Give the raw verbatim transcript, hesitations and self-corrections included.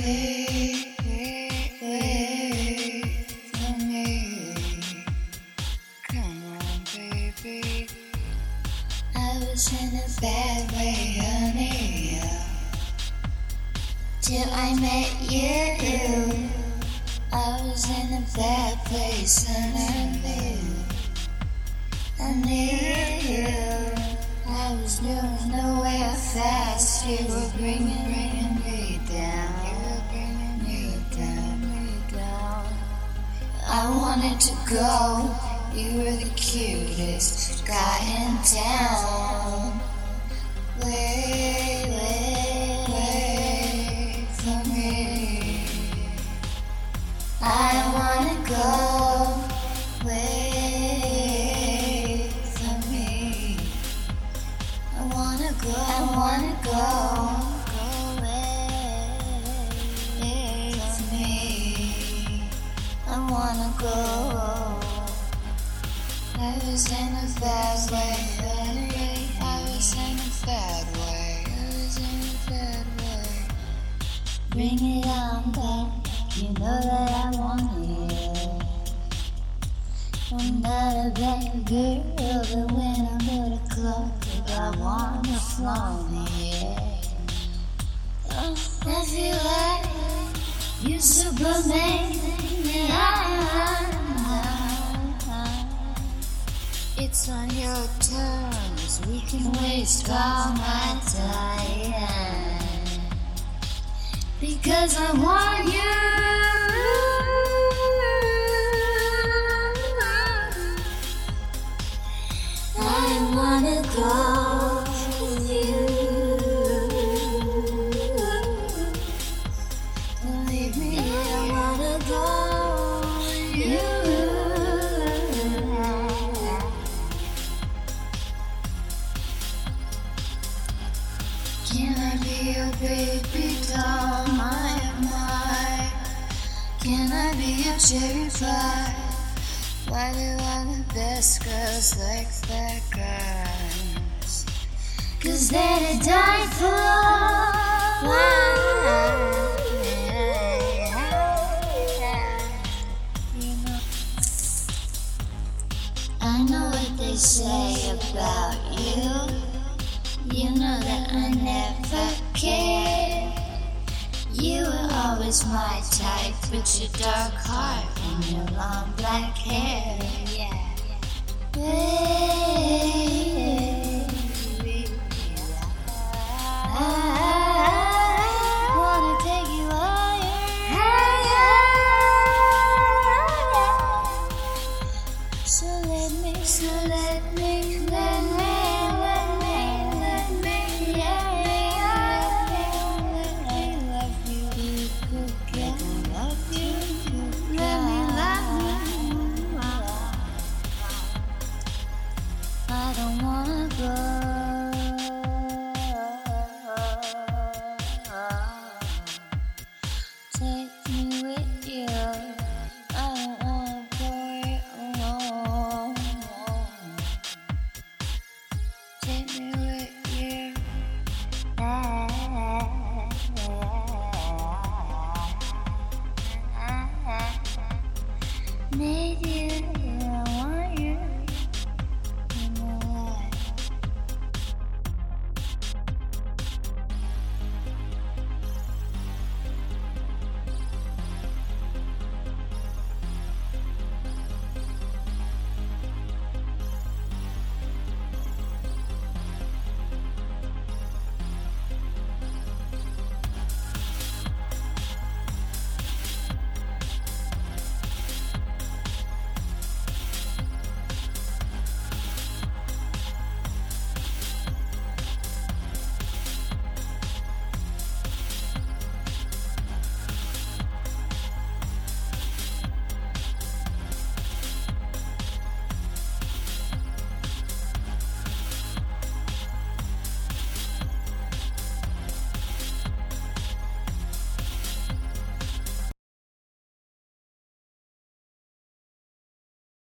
Wait, wait, wait for me. Come on, baby. I was in a bad way, honey, till I met you. I was in a bad place and I knew, I knew I was going nowhere fast. You were bringing, bringing me down. You were bringing me down, me down. I wanted to go. You were the cutest guy in town. Wait, wait, wait for me. I wanna go. Wait for me. I wanna go. I wanna go. Go away for me. I wanna go. I was in a bad way. I was in a bad way. I was in a bad way. Bring it on back. You know that I want it. I'm not a bad girl, but when I'm at a club, I wanna flaunt it. Oh, I feel like you're Superman, and I. It's on your terms, we can waste all my time, because I want you. I wanna go with you. Don't leave me, I wanna go with you. Can I be your baby doll, my, my? Can I be your cherry pie? Why do all the best girls like that girls? Cause they're to die for. You know, I know what they say about you. You know that I never cared. You were always my type, with your dark heart and your long black hair. Yeah. Baby, I wanna take you higher. So let me, so let me, let me. I don't wanna go.